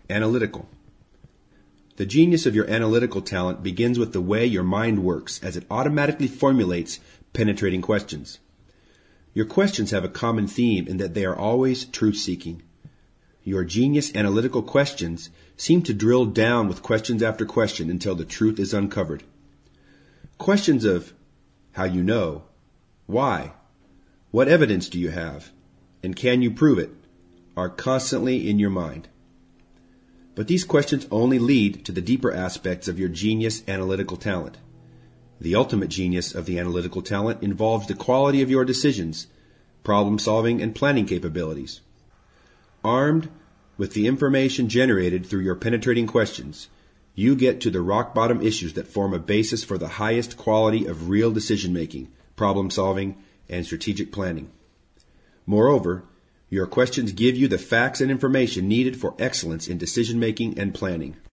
Analytical. The genius of your analytical talent begins with the way your mind works as it automatically formulates penetrating questions. Your questions have a common theme in that they are always truth-seeking. Your genius analytical questions seem to drill down with questions after question until the truth is uncovered. Questions of how you know, why, what evidence do you have, and can you prove it are constantly in your mind. But these questions only lead to the deeper aspects of your genius analytical talent. The ultimate genius of the analytical talent involves the quality of your decisions, problem-solving, and planning capabilities. Armed with the information generated through your penetrating questions, you get to the rock-bottom issues that form a basis for the highest quality of real decision-making, problem-solving, and strategic planning. Moreover, your questions give you the facts and information needed for excellence in decision-making and planning.